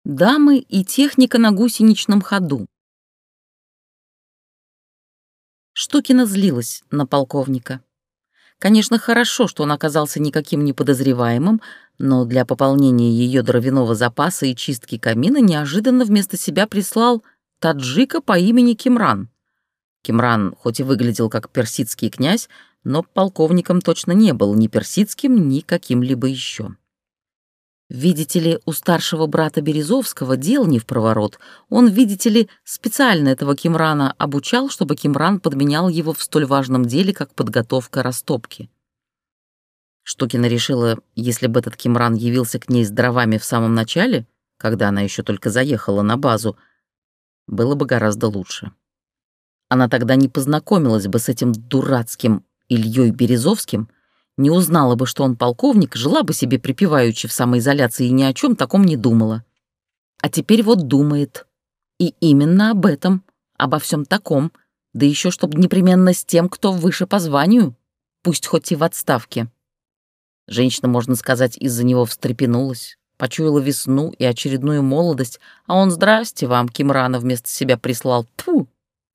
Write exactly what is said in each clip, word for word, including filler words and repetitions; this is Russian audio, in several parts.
Дамы и техника на гусеничном ходу. Штукина злилась на полковника. Конечно, хорошо, что он оказался никаким не подозреваемым, но для пополнения ее дровяного запаса и чистки камина неожиданно вместо себя прислал таджика по имени Кимран. Кимран хоть и выглядел как персидский князь, но полковником точно не был ни персидским, ни каким-либо еще. Видите ли, у старшего брата Березовского дел не впроворот. Он, видите ли, специально этого Кимрана обучал, чтобы Кимран подменял его в столь важном деле, как подготовка растопки. Штукина решила, если бы этот Кимран явился к ней с дровами в самом начале, когда она еще только заехала на базу, было бы гораздо лучше. Она тогда не познакомилась бы с этим дурацким Ильей Березовским, не узнала бы, что он полковник, жила бы себе припеваючи в самоизоляции и ни о чем таком не думала. А теперь вот думает. И именно об этом, обо всем таком, да еще чтобы непременно с тем, кто выше по званию, пусть хоть и в отставке. Женщина, можно сказать, из-за него встрепенулась, почуяла весну и очередную молодость, а он «здрасте вам, Кимрана» вместо себя прислал. Тьфу!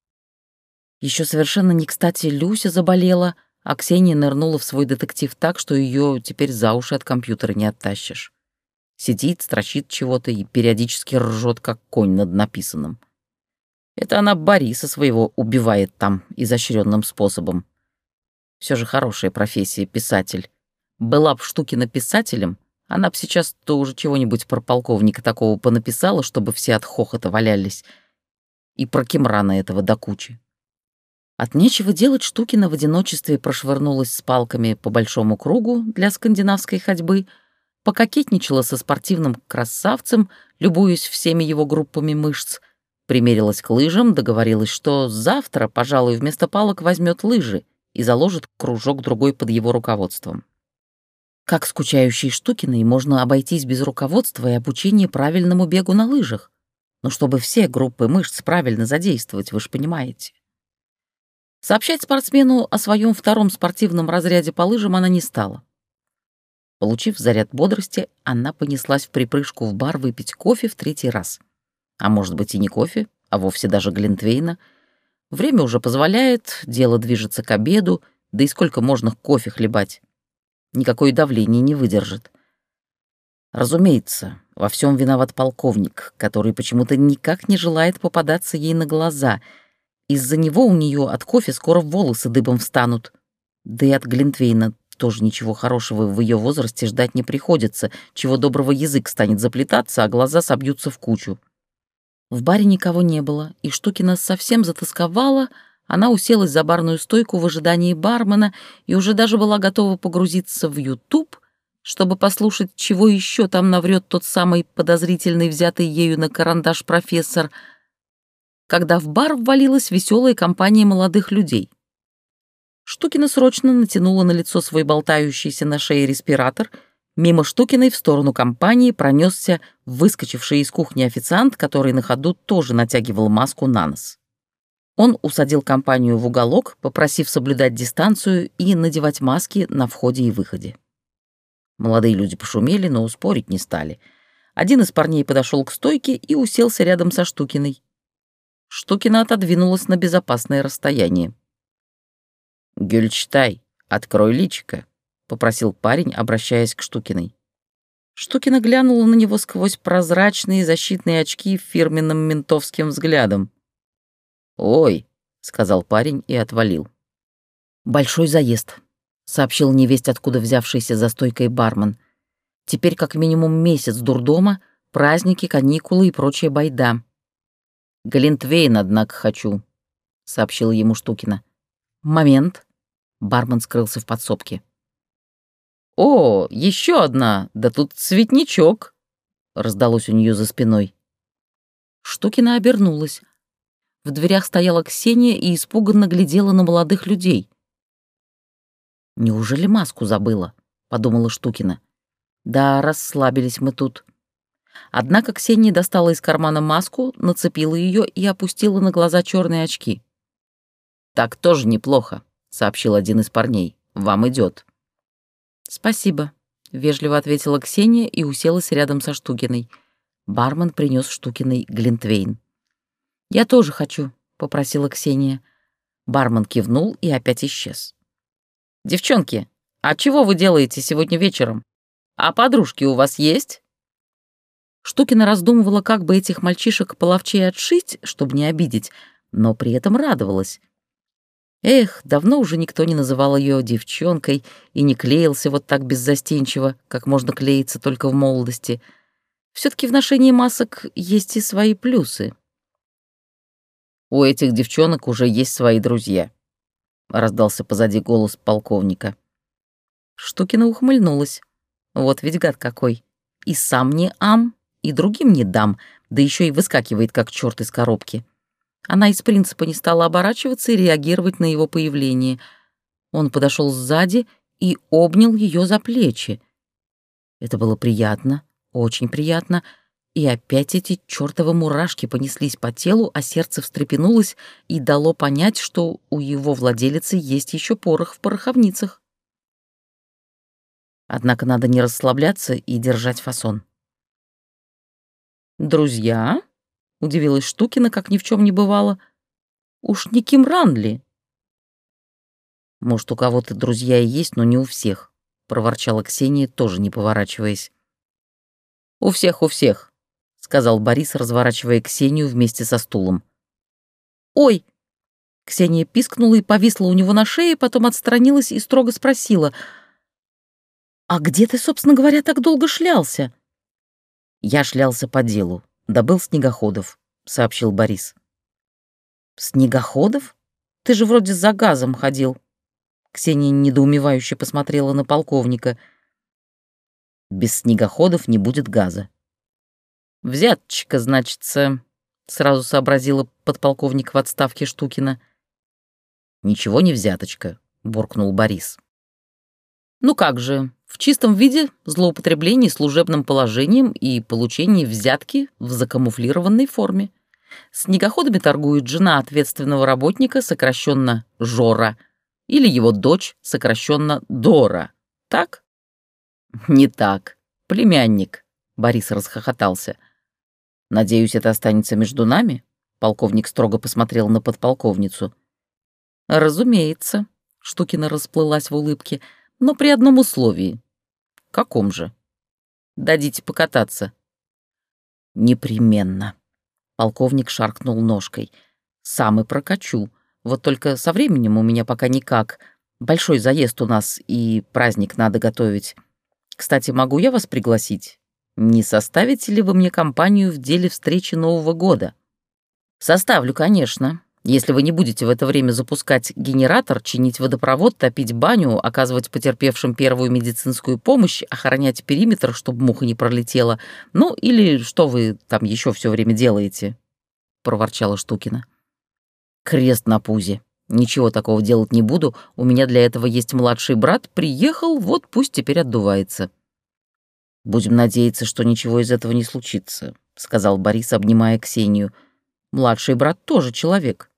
Еще совершенно не кстати Люся заболела, а Ксения нырнула в свой детектив так, что ее теперь за уши от компьютера не оттащишь. Сидит, строчит чего-то и периодически ржет, как конь над написанным. Это она Бориса своего убивает там изощренным способом. Все же хорошая профессия — писатель. Была б Штукина писателем, она б сейчас тоже чего-нибудь про полковника такого понаписала, чтобы все от хохота валялись. И про Кимрана этого до кучи. От нечего делать Штукина в одиночестве прошвырнулась с палками по большому кругу для скандинавской ходьбы, пококетничала со спортивным красавцем, любуясь всеми его группами мышц, примерилась к лыжам, договорилась, что завтра, пожалуй, вместо палок возьмет лыжи и заложит кружок другой под его руководством. Как скучающей Штукиной можно обойтись без руководства и обучения правильному бегу на лыжах? Ну, чтобы все группы мышц правильно задействовать, вы же понимаете. Сообщать спортсмену о своем втором спортивном разряде по лыжам она не стала. Получив заряд бодрости, она понеслась в припрыжку в бар выпить кофе в третий раз. А может быть и не кофе, а вовсе даже глинтвейна. Время уже позволяет, дело движется к обеду, да и сколько можно кофе хлебать. Никакое давление не выдержит. Разумеется, во всем виноват полковник, который почему-то никак не желает попадаться ей на глаза. Из-за него у нее от кофе скоро волосы дыбом встанут. Да и от глинтвейна тоже ничего хорошего в ее возрасте ждать не приходится, чего доброго язык станет заплетаться, а глаза собьются в кучу. В баре никого не было, и Штукина совсем затасковала. Она уселась за барную стойку в ожидании бармена и уже даже была готова погрузиться в Ютуб, чтобы послушать, чего еще там наврет тот самый подозрительный, взятый ею на карандаш профессор, когда в бар ввалилась веселая компания молодых людей. Штукина срочно натянула на лицо свой болтающийся на шее респиратор. Мимо Штукиной в сторону компании пронесся выскочивший из кухни официант, который на ходу тоже натягивал маску на нос. Он усадил компанию в уголок, попросив соблюдать дистанцию и надевать маски на входе и выходе. Молодые люди пошумели, но спорить не стали. Один из парней подошел к стойке и уселся рядом со Штукиной. Штукина отодвинулась на безопасное расстояние. «Гюльчтай, открой личико», — попросил парень, обращаясь к Штукиной. Штукина глянула на него сквозь прозрачные защитные очки фирменным ментовским взглядом. «Ой», — сказал парень и отвалил. «Большой заезд», — сообщил невесть, откуда взявшийся за стойкой бармен. «Теперь как минимум месяц дурдома, праздники, каникулы и прочая байда». «Глинтвейн, однако, хочу», — сообщила ему Штукина. «Момент». Бармен скрылся в подсобке. «О, еще одна! Да тут цветничок!» — раздалось у нее за спиной. Штукина обернулась. В дверях стояла Ксения и испуганно глядела на молодых людей. «Неужели маску забыла?» — подумала Штукина. «Да, расслабились мы тут». Однако Ксения достала из кармана маску, нацепила ее и опустила на глаза черные очки. «Так тоже неплохо», — сообщил один из парней. «Вам идет». «Спасибо», — вежливо ответила Ксения и уселась рядом со Штукиной. Бармен принес Штукиной глинтвейн. «Я тоже хочу», — попросила Ксения. Бармен кивнул и опять исчез. «Девчонки, а чего вы делаете сегодня вечером? А подружки у вас есть?» Штукина раздумывала, как бы этих мальчишек половчее отшить, чтобы не обидеть, но при этом радовалась. Эх, давно уже никто не называл ее девчонкой и не клеился вот так беззастенчиво, как можно клеиться только в молодости. Все-таки в ношении масок есть и свои плюсы. «У этих девчонок уже есть свои друзья», — раздался позади голос полковника. Штукина ухмыльнулась. Вот ведь гад какой. И сам не ам, и другим не дам, да еще и выскакивает, как черт из коробки. Она из принципа не стала оборачиваться и реагировать на его появление. Он подошел сзади и обнял ее за плечи. Это было приятно, очень приятно, и опять эти чертовы мурашки понеслись по телу, а сердце встрепенулось и дало понять, что у его владелицы есть еще порох в пороховницах. Однако надо не расслабляться и держать фасон. «Друзья?» — удивилась Штукина, как ни в чем не бывало. «Уж не Кимран ли?» «Может, у кого-то друзья и есть, но не у всех», — проворчала Ксения, тоже не поворачиваясь. «У всех, у всех», — сказал Борис, разворачивая Ксению вместе со стулом. «Ой!» — Ксения пискнула и повисла у него на шее, потом отстранилась и строго спросила. «А где ты, собственно говоря, так долго шлялся?» «Я шлялся по делу, добыл снегоходов», — сообщил Борис. «Снегоходов? Ты же вроде за газом ходил». Ксения недоумевающе посмотрела на полковника. «Без снегоходов не будет газа». «Взяточка, значится», — сразу сообразила подполковник в отставке Штукина. «Ничего не взяточка», — буркнул Борис. «Ну как же, в чистом виде злоупотребление служебным положением и получение взятки в закамуфлированной форме. Снегоходами торгует жена ответственного работника, сокращенно Жора, или его дочь, сокращенно Дора. Так?» «Не так. Племянник», — Борис расхохотался. «Надеюсь, это останется между нами?» Полковник строго посмотрел на подполковницу. «Разумеется», — Штукина расплылась в улыбке, — «но при одном условии». «Каком же?» «Дадите покататься». «Непременно», — полковник шаркнул ножкой. «Сам и прокачу. Вот только со временем у меня пока никак. Большой заезд у нас, и праздник надо готовить. Кстати, могу я вас пригласить? Не составите ли вы мне компанию в деле встречи Нового года?» «Составлю, конечно. Если вы не будете в это время запускать генератор, чинить водопровод, топить баню, оказывать потерпевшим первую медицинскую помощь, охранять периметр, чтобы муха не пролетела, ну или что вы там еще все время делаете?» — проворчала Штукина. «Крест на пузе. Ничего такого делать не буду. У меня для этого есть младший брат. Приехал, вот пусть теперь отдувается». «Будем надеяться, что ничего из этого не случится», — сказал Борис, обнимая Ксению. «Младший брат тоже человек».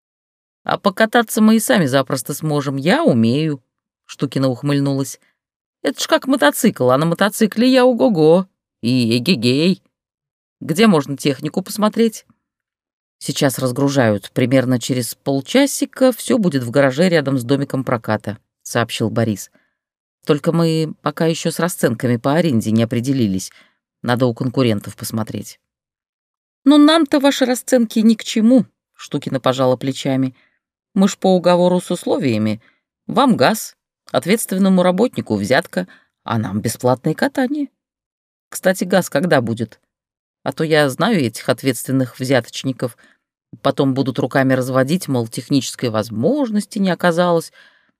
«А покататься мы и сами запросто сможем. Я умею», — Штукина ухмыльнулась. «Это ж как мотоцикл, а на мотоцикле я ого-го. И эгегей. Где можно технику посмотреть?» «Сейчас разгружают. Примерно через полчасика все будет в гараже рядом с домиком проката», — сообщил Борис. «Только мы пока еще с расценками по аренде не определились. Надо у конкурентов посмотреть». «Ну нам-то ваши расценки ни к чему», — Штукина пожала плечами. «Мы ж по уговору с условиями. Вам газ, ответственному работнику взятка, а нам бесплатное катание. Кстати, газ когда будет? А то я знаю этих ответственных взяточников. Потом будут руками разводить, мол, технической возможности не оказалось».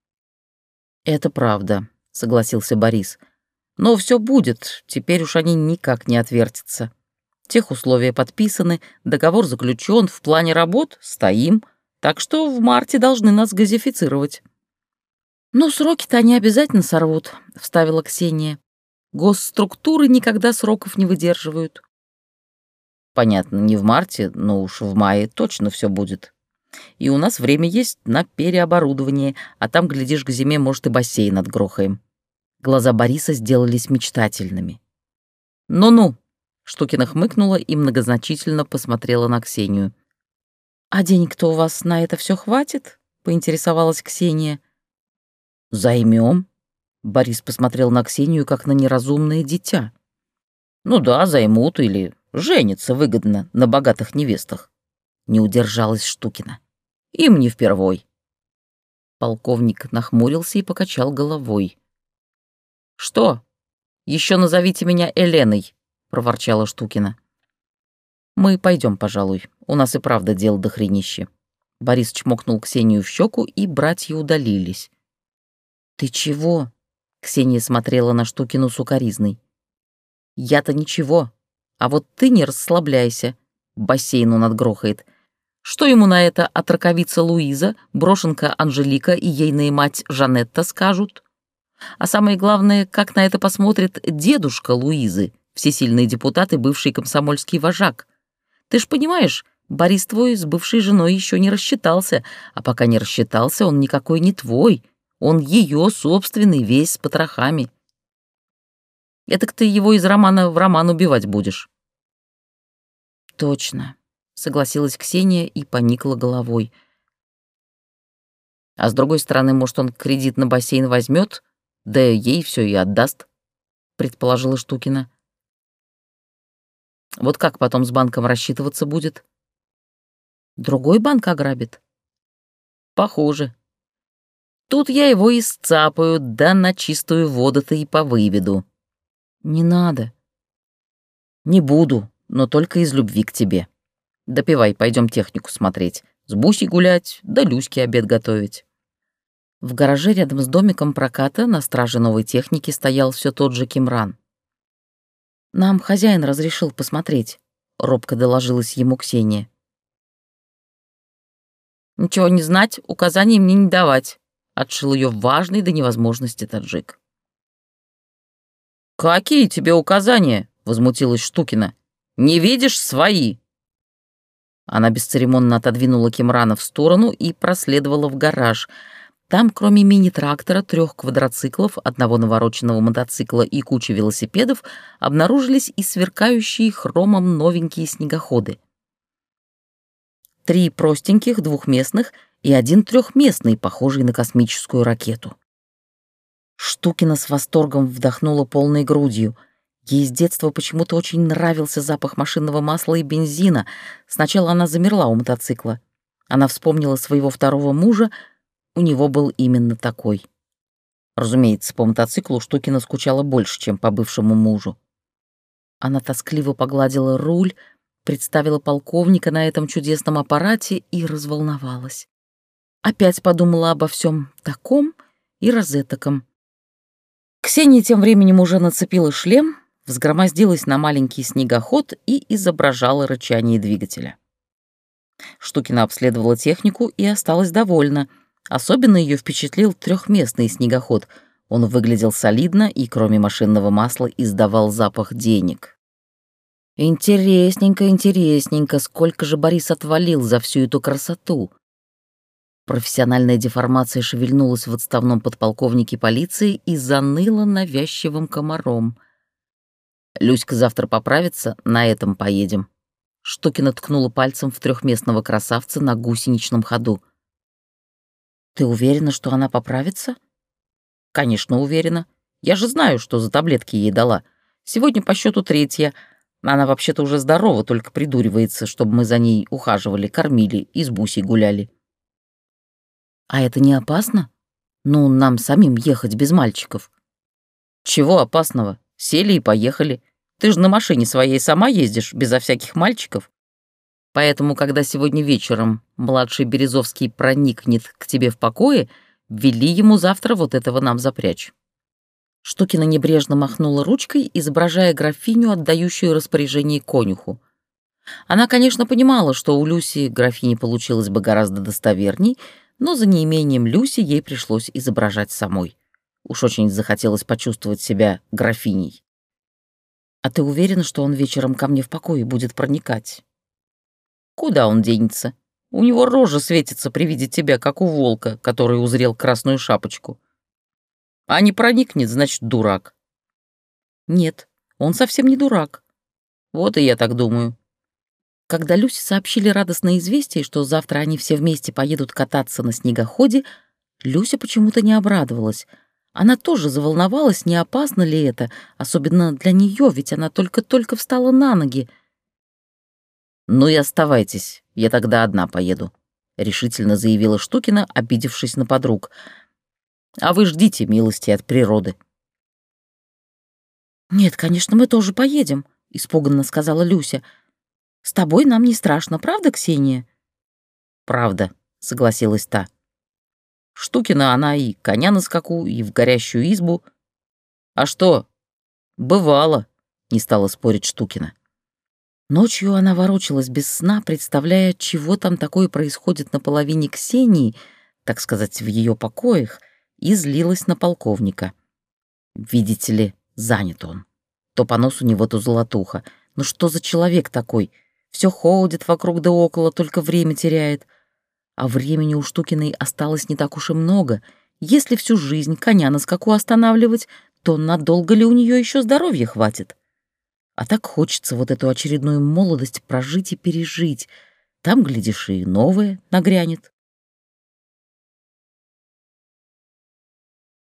«Это правда», — согласился Борис. «Но все будет, теперь уж они никак не отвертятся. Тех условия подписаны, договор заключен, в плане работ стоим, так что в марте должны нас газифицировать». «Ну, сроки-то они обязательно сорвут», — вставила Ксения. «Госструктуры никогда сроков не выдерживают». «Понятно, не в марте, но уж в мае точно все будет. И у нас время есть на переоборудование, а там, глядишь, к зиме, может, и бассейн отгрохаем». Глаза Бориса сделались мечтательными. «Ну-ну», — Штукина хмыкнула и многозначительно посмотрела на Ксению. «А денег-то у вас на это все хватит?» — поинтересовалась Ксения. «Займем?» — Борис посмотрел на Ксению, как на неразумное дитя. «Ну да, займут или женятся выгодно на богатых невестах», — не удержалась Штукина. «Им не впервой». Полковник нахмурился и покачал головой. «Что? Еще назовите меня Еленой», — проворчала Штукина. «Мы пойдем, пожалуй. У нас и правда дело дохренище». Борис чмокнул Ксению в щеку, и братья удалились. «Ты чего?» — Ксения смотрела на Штукину с укоризной. «Я-то ничего. А вот ты не расслабляйся. Бассейн он отгрохает. Что ему на это отраковица Луиза, брошенка Анжелика и ейная мать Жанетта скажут? А самое главное, как на это посмотрит дедушка Луизы, всесильный депутат и бывший комсомольский вожак. Ты ж понимаешь, Борис твой с бывшей женой еще не рассчитался, а пока не рассчитался, он никакой не твой, он ее собственный, весь с потрохами. Этак ты его из романа в роман убивать будешь». «Точно», — согласилась Ксения и поникла головой. «А с другой стороны, может, он кредит на бассейн возьмет, да ей все и отдаст», — предположила Штукина. «Вот как потом с банком рассчитываться будет?» «Другой банк ограбит?» «Похоже. Тут я его и сцапаю, да на чистую воду-то и повыведу». «Не надо». «Не буду, но только из любви к тебе. Допивай, пойдем технику смотреть, с Бусей гулять, да Люське обед готовить». В гараже рядом с домиком проката на страже новой техники стоял все тот же Кимран. «Нам хозяин разрешил посмотреть», — робко доложилась ему Ксения. «Ничего не знать, указаний мне не давать», — отшил ее важный до невозможности таджик. «Какие тебе указания?» — возмутилась Штукина. «Не видишь, свои!» Она бесцеремонно отодвинула Кимрана в сторону и проследовала в гараж. Там, кроме мини-трактора, трех квадроциклов, одного навороченного мотоцикла и кучи велосипедов, обнаружились и сверкающие хромом новенькие снегоходы. Три простеньких двухместных и один трехместный, похожий на космическую ракету. Штукина с восторгом вдохнула полной грудью. Ей с детства почему-то очень нравился запах машинного масла и бензина. Сначала она замерла у мотоцикла. Она вспомнила своего второго мужа, у него был именно такой. Разумеется, по мотоциклу Штукина скучала больше, чем по бывшему мужу. Она тоскливо погладила руль, представила полковника на этом чудесном аппарате и разволновалась. Опять подумала обо всем таком и розетоком. Ксения тем временем уже нацепила шлем, взгромоздилась на маленький снегоход и изображала рычание двигателя. Штукина обследовала технику и осталась довольна. Особенно ее впечатлил трехместный снегоход. Он выглядел солидно и, кроме машинного масла, издавал запах денег. Интересненько, интересненько, сколько же Борис отвалил за всю эту красоту. Профессиональная деформация шевельнулась в отставном подполковнике полиции и заныла навязчивым комаром. «Люська завтра поправится, на этом поедем». Штукина ткнула пальцем в трехместного красавца на гусеничном ходу. «Ты уверена, что она поправится?» «Конечно, уверена. Я же знаю, что за таблетки ей дала. Сегодня по счету третья. Она вообще-то уже здорова, только придуривается, чтобы мы за ней ухаживали, кормили и с Бусей гуляли». «А это не опасно? Ну, нам самим ехать без мальчиков». «Чего опасного? Сели и поехали. Ты же на машине своей сама ездишь, безо всяких мальчиков. Поэтому, когда сегодня вечером младший Березовский проникнет к тебе в покое, вели ему завтра вот этого нам запрячь». Штукина небрежно махнула ручкой, изображая графиню, отдающую распоряжение конюху. Она, конечно, понимала, что у Люси графини получилось бы гораздо достоверней, но за неимением Люси ей пришлось изображать самой. Уж очень захотелось почувствовать себя графиней. «А ты уверена, что он вечером ко мне в покое будет проникать?» «Куда он денется? У него рожа светится при виде тебя, как у волка, который узрел красную шапочку. А не проникнет, значит, дурак». «Нет, он совсем не дурак. Вот и я так думаю. Когда Люсе сообщили радостное известие, что завтра они все вместе поедут кататься на снегоходе, Люся почему-то не обрадовалась. Она тоже заволновалась, не опасно ли это, особенно для нее, ведь она только-только встала на ноги. «Ну и оставайтесь, я тогда одна поеду», — решительно заявила Штукина, обидевшись на подруг. «А вы ждите милости от природы». «Нет, конечно, мы тоже поедем», — испуганно сказала Люся. «С тобой нам не страшно, правда, Ксения?» «Правда», — согласилась та. Штукина она и коня на скаку, и в горящую избу. А что? Бывало, не стала спорить Штукина. Ночью она ворочалась без сна, представляя, чего там такое происходит на половине Ксении, так сказать, в ее покоях, и злилась на полковника. Видите ли, занят он. То понос у него, то золотуха. Ну что за человек такой? Все ходит вокруг да около, только время теряет. А времени у Штукиной осталось не так уж и много. Если всю жизнь коня на скаку останавливать, то надолго ли у нее еще здоровья хватит? А так хочется вот эту очередную молодость прожить и пережить. Там, глядишь, и новое нагрянет.